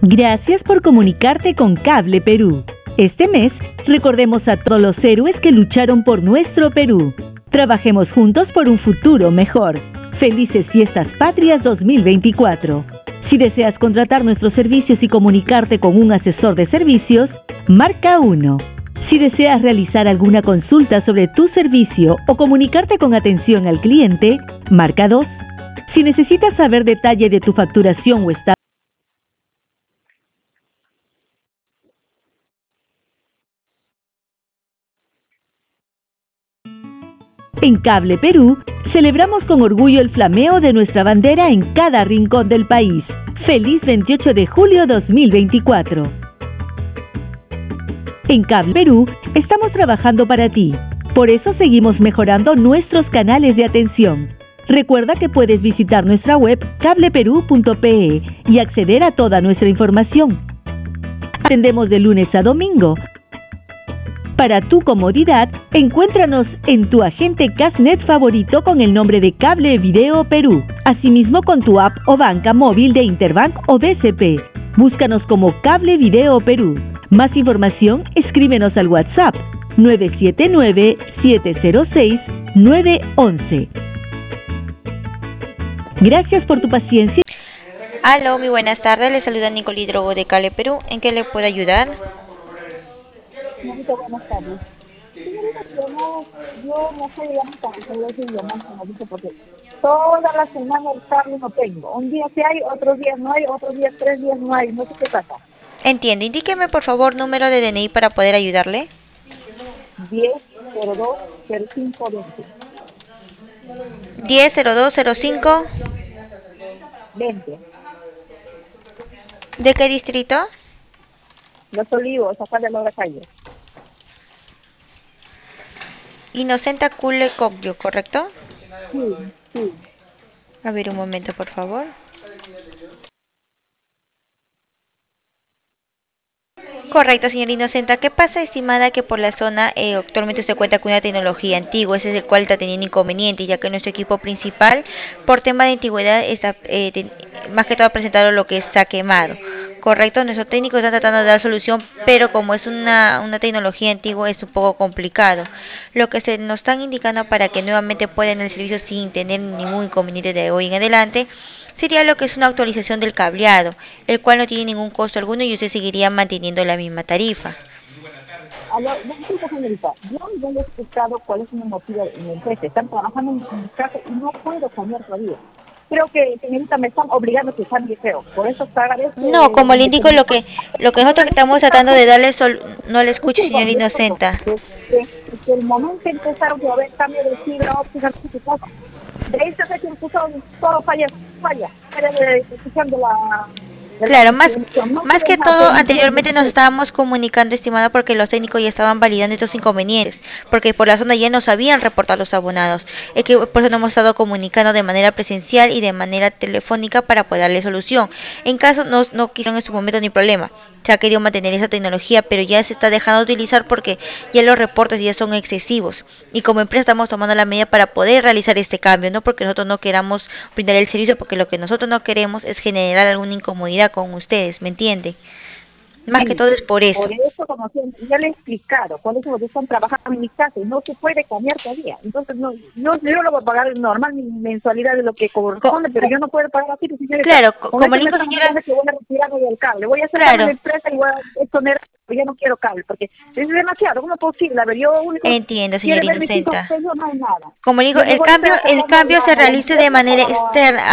Gracias por comunicarte con Cable Perú. Este mes, recordemos a todos los héroes que lucharon por nuestro Perú. Trabajemos juntos por un futuro mejor. Felices Fiestas Patrias 2024. Si deseas contratar nuestros servicios y comunicarte con un asesor de servicios, marca 1. Si deseas realizar alguna consulta sobre tu servicio o comunicarte con atención al cliente, marca 2. Si necesitas saber detalle de tu facturación o estado en Cable Perú, celebramos con orgullo el flameo de nuestra bandera en cada rincón del país. ¡Feliz 28 de julio 2024! En Cable Perú, estamos trabajando para ti. Por eso seguimos mejorando nuestros canales de atención. Recuerda que puedes visitar nuestra web cableperú.pe y acceder a toda nuestra información. Atendemos de lunes a domingo. Para tu comodidad, encuéntranos en tu agente Casnet favorito con el nombre de Cable Video Perú. Asimismo con tu app o banca móvil de Interbank o BCP. Búscanos como Cable Video Perú. Más información, escríbenos al WhatsApp 979-706-911. Gracias por tu paciencia. Aló, muy buenas tardes. Le saluda Nicole Hidrogo de Cable Perú. ¿En qué le puedo ayudar? Señorita, buenas tardes. Señorita, yo no sé, digamos, para que se llaman, señorita, porque toda la semana el cable no tengo. Un día sí hay, otros días no hay, otros días 3 días no hay, no sé qué pasa. Entiendo. Indíqueme, por favor, número de DNI para poder ayudarle. 10-02-05-20. 100205. 20. ¿De qué distrito? Los Olivos, acá de la calle. Inocenta Cule Cogio, ¿correcto? Sí, sí. A ver, un momento, por favor. Correcto, señora Inocenta. ¿Qué pasa, estimada, que por la zona actualmente se cuenta con una tecnología antigua? Ese es el cual está teniendo inconveniente, ya que nuestro equipo principal, por tema de antigüedad, está más que todo presentado lo que está quemado. Correcto, nuestros técnicos están tratando de dar solución, pero como es una tecnología antigua, es un poco complicado. Lo que se nos están indicando para que nuevamente puedan el servicio sin tener ningún inconveniente de hoy en adelante, sería lo que es una actualización del cableado, el cual no tiene ningún costo alguno y usted seguiría manteniendo la misma tarifa. Disculpa, señorita, yo ya le he explicado cuál es mi motivo en mi empresa. Están trabajando en mi casa y no puedo cambiar todavía. Creo que, señorita, me están obligando a que cambie, creo. Por eso pagaré. No, como le indico, lo que nosotros estamos tratando de darle no le escuche, señora Inocenta. Desde el momento en que empezaron a haber cambio de fibra óptica, de esta fecha empezó todo falla de ejecución de la... Claro, más que todo, anteriormente nos estábamos comunicando, estimada, porque los técnicos ya estaban validando estos inconvenientes, porque por la zona ya nos habían reportado los abonados, es que por eso nos hemos estado comunicando de manera presencial y de manera telefónica para poder darle solución. En caso no quisieron en su momento ni problema, se ha querido mantener esa tecnología, pero ya se está dejando de utilizar porque ya los reportes ya son excesivos, y como empresa estamos tomando la medida para poder realizar este cambio, no porque nosotros no queramos brindar el servicio, porque lo que nosotros no queremos es generar alguna incomodidad con ustedes, ¿me entiende? Más que todo es por eso. Por eso, como ya le he explicado, por eso están trabajando en mi casa y no se puede cambiar todavía. Entonces, yo lo voy a pagar normal, mi mensualidad de lo que corresponde, pero yo no puedo pagar así, señorita. Claro, como le digo, señora, que voy a retirarme del cable. Voy a hacer la empresa y voy a exponer, ya no quiero cable, porque es demasiado, ¿cómo es posible? A ver, yo único... Entiendo, señora Inocenta. No hay nada. Como le digo, el cambio se realiza de manera externa.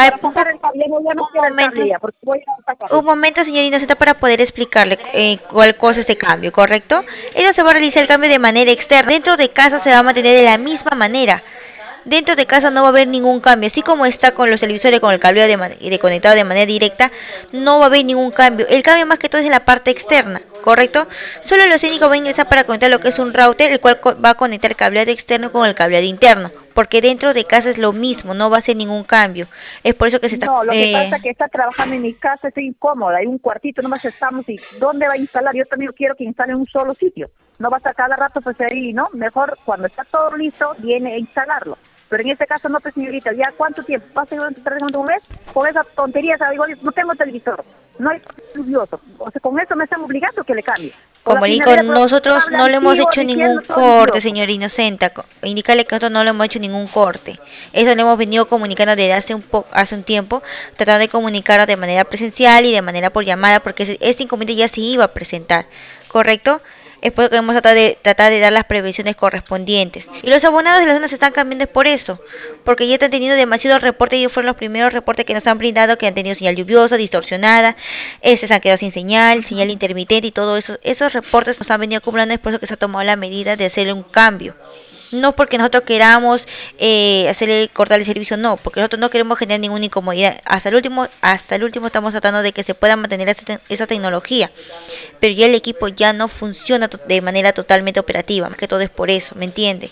Un momento, señora Inocenta, para poder explicarle cuál cosa es este cambio, ¿correcto? Eso se va a realizar el cambio de manera externa. Dentro de casa se va a mantener de la misma manera. Dentro de casa no va a haber ningún cambio, así como está con los televisores con el cableado de conectado de manera directa, no va a haber ningún cambio. El cambio más que todo es en la parte externa, ¿correcto? Solo los técnicos van a ingresar para conectar lo que es un router, el cual va a conectar el cableado externo con el cableado interno, porque dentro de casa es lo mismo, no va a ser ningún cambio. Es por eso que se está... No, lo que pasa es que está trabajando en mi casa, estoy incómoda, hay un cuartito, nomás estamos, y ¿dónde va a instalar? Yo también quiero que instale en un solo sitio. No va a estar cada rato pues ahí, ¿no? Mejor cuando está todo listo, viene a instalarlo. Pero en este caso no, pues señorita, ¿ya cuánto tiempo? ¿Pasa un mes? Con esa tontería, ¿sabes? Igual no tengo televisor. no hay lluvioso. O sea, con eso me están obligando que le cambie. Como le digo, nosotros no le hemos hecho ningún corte, señor Inocenta. Indícale que nosotros no le hemos hecho ningún corte. Eso le hemos venido comunicando desde hace un tiempo, tratando de comunicarlo de manera presencial y de manera por llamada, porque este inconveniente ya se iba a presentar, ¿correcto? Es por eso que hemos tratar de dar las prevenciones correspondientes. Y los abonados de la zona se están cambiando es por eso, porque ya están teniendo demasiados reportes. Ellos fueron los primeros reportes que nos han brindado, que han tenido señal lluviosa, distorsionada, se han quedado sin señal, señal intermitente y todo eso. Esos reportes nos han venido acumulando, es por eso que se ha tomado la medida de hacerle un cambio. No porque nosotros queramos hacerle cortar el servicio, no, porque nosotros no queremos generar ninguna incomodidad. Hasta el último estamos tratando de que se pueda mantener esa tecnología, pero ya el equipo ya no funciona de manera totalmente operativa, más que todo es por eso, ¿me entiende?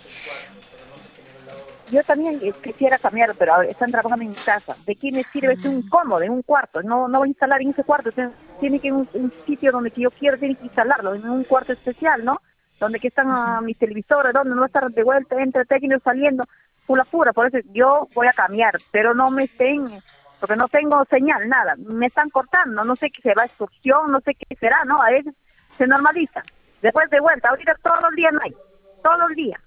Yo también quisiera cambiar, pero ahora están trabajando en mi casa. ¿De qué me sirve? Es un cómodo, en un cuarto. No voy a instalar en ese cuarto. Tiene que ir un sitio donde que yo quiero, tiene que instalarlo, en un cuarto especial, ¿no? Donde que están mis televisores, donde no va a estar de vuelta, entre técnicos saliendo, pura. Por eso yo voy a cambiar, pero no me estén, porque no tengo señal, nada. Me están cortando, no sé qué será extorsión, no sé qué será, ¿no? A veces se normaliza. Después de vuelta, ahorita todos los días no hay, todos los días.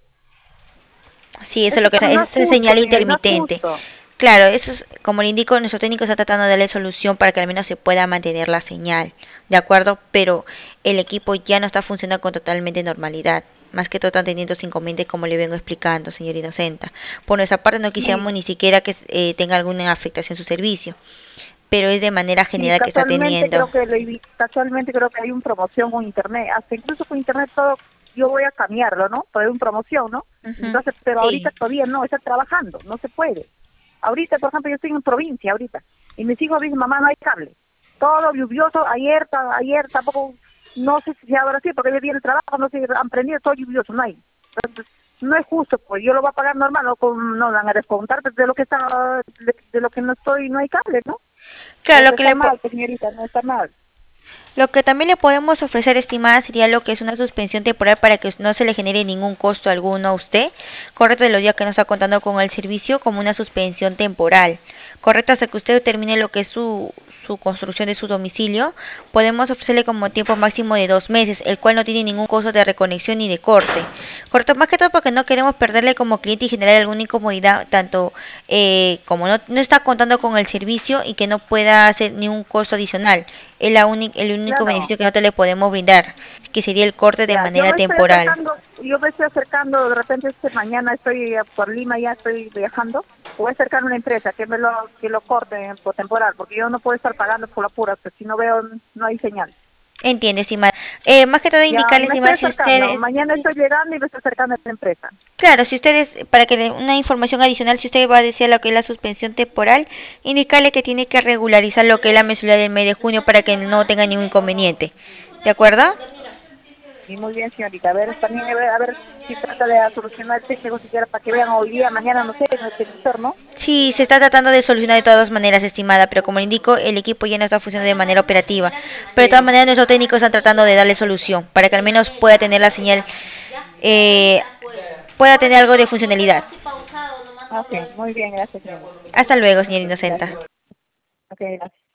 Sí, eso es lo que es señal intermitente. Claro, eso es, como le indico, nuestro técnico está tratando de darle solución para que al menos se pueda mantener la señal, ¿de acuerdo? Pero el equipo ya no está funcionando con totalmente normalidad. Más que todo están teniendo inconvenientes, como le vengo explicando, señor Inocenta. Por nuestra parte no quisiéramos ni siquiera que tenga alguna afectación su servicio, pero es de manera general que está teniendo. Casualmente creo que hay una promoción con internet, hasta incluso con internet todo. Yo voy a cambiarlo, ¿no? Por una promoción, ¿no? Entonces, pero ahorita todavía no, está trabajando, no se puede. Ahorita, por ejemplo, yo estoy en provincia ahorita, y mis hijos dicen, mamá, no hay cable. Todo lluvioso, ayer tampoco, no sé si ahora sí, porque yo vi el trabajo, no sé, han prendido todo lluvioso, no hay. Entonces, no es justo, pues yo lo voy a pagar normal, no van a descontar de lo que está, de lo que no estoy, no hay cable, ¿no? Claro, no lo que está mal, señorita, no está mal. Lo que también le podemos ofrecer, estimada, sería lo que es una suspensión temporal para que no se le genere ningún costo alguno a usted, correcto, de los días que no está contando con el servicio, como una suspensión temporal, correcto, hasta que usted termine lo que es su construcción de su domicilio. Podemos ofrecerle como tiempo máximo de 2 meses, el cual no tiene ningún costo de reconexión ni de corte, correcto, más que todo porque no queremos perderle como cliente y generar alguna incomodidad, tanto como no está contando con el servicio y que no pueda hacer ningún costo adicional. Es el único beneficio que nosotros le podemos brindar, que sería el corte de manera temporal. Yo me estoy acercando, de repente mañana estoy por Lima, ya estoy viajando, voy a acercar a una empresa que lo corte por temporal, porque yo no puedo estar pagando por la pura, porque si no veo, no hay señal. Entiende, estimada. Más que todo indicarle, estimada, si ustedes... Mañana estoy llegando y me estoy acercando a esta empresa. Claro, si ustedes, para que una información adicional, si usted va a decir lo que es la suspensión temporal, indicarle que tiene que regularizar lo que es la mensualidad del mes de junio para que no tenga ningún inconveniente. ¿De acuerdo? Sí, muy bien, señorita. A ver, también a ver si trata de solucionar el técnico siquiera para que vean hoy día, mañana, no sé, en el televisor, ¿no? Sí, se está tratando de solucionar de todas maneras, estimada, pero como le indico, el equipo ya no está funcionando de manera operativa. Pero de todas maneras, nuestros técnicos están tratando de darle solución para que al menos pueda tener la señal, pueda tener algo de funcionalidad. Ok, muy bien, gracias, señora. Hasta luego, señor Inocenta. Ok, gracias.